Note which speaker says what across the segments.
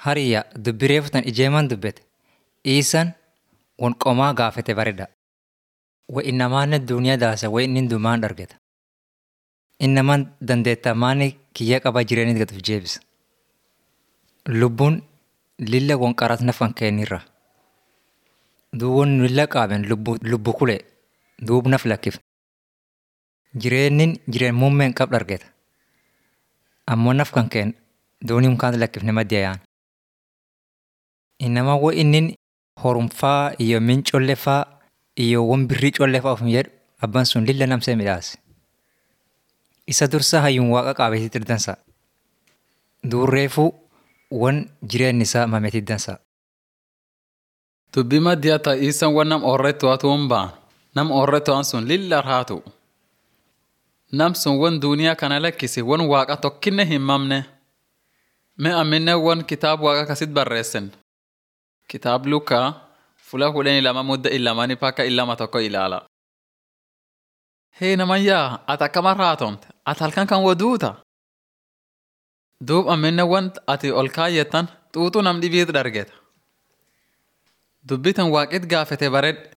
Speaker 1: Hariyyaa dubbiree futan ijeeman dubbete. Iisan wonqomaa gaafete bareeda. Wa innamaanne duuniyaa daasa wa inni dumaan dargeta. Innamaan dandeettaa maani kiyya qaba jireenya gatuuf jeebisa. Lubbuun lilla wonqaraas nafan keenirra. Duwwan lilla qaaben lubbu kulee duub naf lakkif. Jireen muummeen qab dargeta. Ammoo naf kan keen duunii mukaan lakkifne maddiyaan. Innamaa wa innin horumfaa iyo min collefaa iyo wan birrii collefaa ofum jedhu abban sun lilla namsee midhaase. Isa dursa hayyuun waaqa qaabeetii tirdansa. Duurreefuu wan jireenyi isaa mameetii dansa.
Speaker 2: Dubbii maddiyaa ta'iisan wan nam oorreetti waatuun ba'an. Nam oorreetti waan sun lilla raatu. Nam sun wan duuniyaa kana lakkisi wan waaqa tokkinne hin mamne. Mee amminne wan kitaab waaqa kasit barreessen. Kitaab Lukaa fula 12 mudda 2 pakka 21 ilaala. Hee namayyaa ati akkama raatomte ati halkan kan waduuta. Duub amminne want ati ol kaayyettan xuuxuu nam dhibiit dargeta. Dubbitan waaqit gaafete baredhe.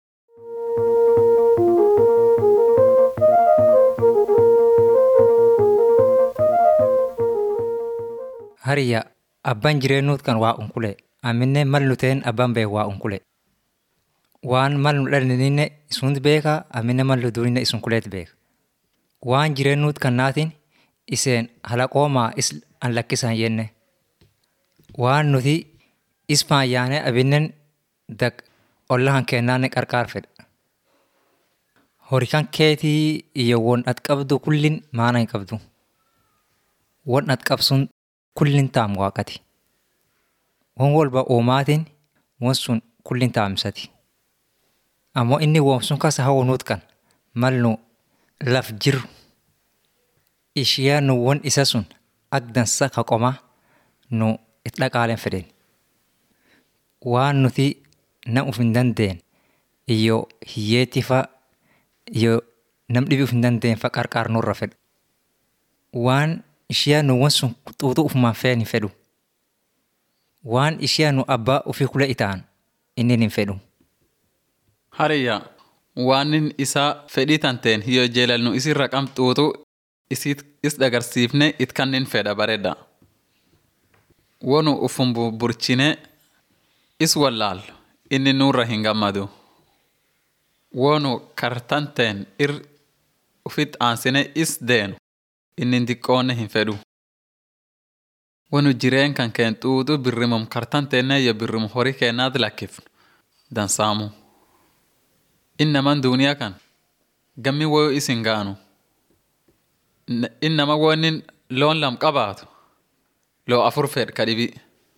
Speaker 1: Hariyyaa abbaan jireenyuut kan waa unkulee. Aminne mal nuteen abbaan beek waa unkule. Waan mal nu dhallininne isuunt beeka aminne mal nu duuninne isun kuleet beeka. Waan jireennuut kan naatiin iseen halaqoomaa is an lakkisan jenne. Waan nuti ismaan yaane abinnen dak ollahan kennaanne qarqaar fedha. Horikan keetii iyo won at qabdu kullin maana hin qabdu. Won at qabsun kullin taam waaqati. Won walba uumaatiin won sun kullin taa'amsati. Ammoo inni won sun kasa hawwanuut kan mal nu laf jiru. Ishiyaa nu won isa sun agdansa ka qomaa nu itti dhaqaaleen fedhen. Waan nuti nam uf hin dandeen iyo hiyyeetti fa iyo nam dhibi uf hin dandeen fa qarqaar nurra fedha. Waan ishiyaa nu won sun xuuxuu ufumaan feen hin fedhu. Waan ishee nu abbaa ofii kula itaan inni hin fedhu.
Speaker 2: Hariyyaa waanin isaa fedhii tanteen hiyo jeelalnu isin raqam xuuxuu isiit is dagarsiifne it kannin fedha bareeda. Wonu ufun burchine is wallaal inni nurra hin gammadu. Wonu kartanteen ufit aansine is deenu inni diqqoonne hin fedhu. Wanu jireen kan keen xuuxu birrimum kartanteenne iyo birrimum horii keennaat lakkifnu dansaamu. Innaman duuniyaa kan gammi woyu isin gaanu. Innama wonin loon lam qabaatu loo 4 fedha ka dhibi.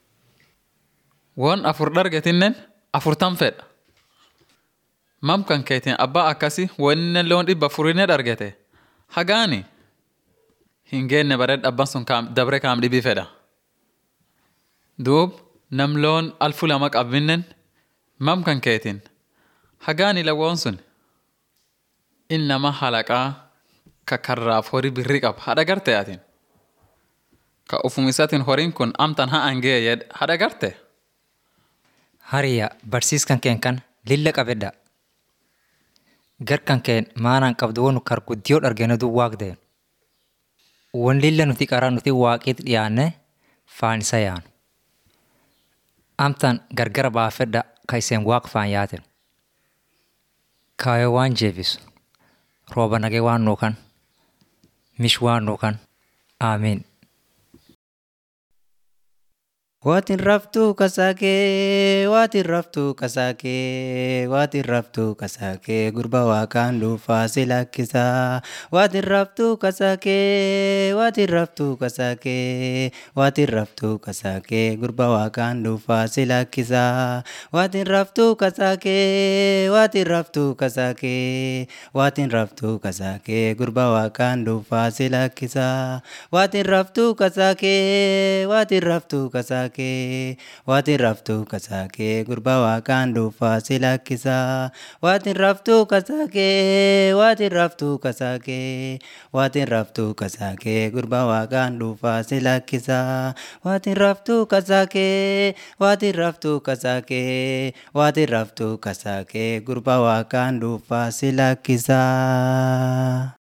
Speaker 2: Won 4 dargetinnen 40 fedha. Mam kan keetiin abbaa akkasi woninne loon 400 dargete. Hagaani hin geenne bareed abban sun dabre kaam dhibi fedha. Duub nam loon 2,000 qabinnen mam kan keetiin hagaani lawoon sun innama halaqaa ka karraaf horii birri qab hadha garte atin. Ka ufumisatin horiin kun amtan ha'an gee yed hadha garte.
Speaker 1: Hariyyaa barsiiskan keen kan lilla qabedha. Gar kan keen maanaan qabdu wonu kar guddiyoo dhargeena duu waaqdeen. Won lilla nuti qaraa nuti waaqiit dhiyaanne faan isa yaanu. Amtan gargara baafedha ka iseen waaq faan yaaten. Kaayoo waan jeebisu. Rooba nagee waan nuukan. Mish waan nuukan. Aamiin.
Speaker 3: Waatin raftuu kasaakee, waatin raftuu kasaakee, waatin raftuu kasaakee, gurba waaqaan dhuunfaa si lakkisaa. Waatin raftuu kasaakee, waatin raftuu kasaakee, waatin raftuu kasaakee, gurba waaqaan dhuunfaa si lakkisaa. Waatin raftuu kasaakee, waatin raftuu kasaakee, waatin raftuu kasaakee, gurba waaqaan dhuunfaa si lakkisaa. Waatin raftuu kasaakee, waatin raftuu kasaakee. kasaakee waatiin raftuu kasaakee gurbaa waaqaan dhuunfaa si lakkisaa waatiin raftuu kasaakee waatiin raftuu kasaakee waatiin raftuu kasaakee gurbaa waaqaan dhuunfaa si lakkisaa waatiin raftuu kasaakee waatiin raftuu kasaakee waatiin raftuu kasaakee gurbaa waaqaan dhuunfaa si lakkisaa.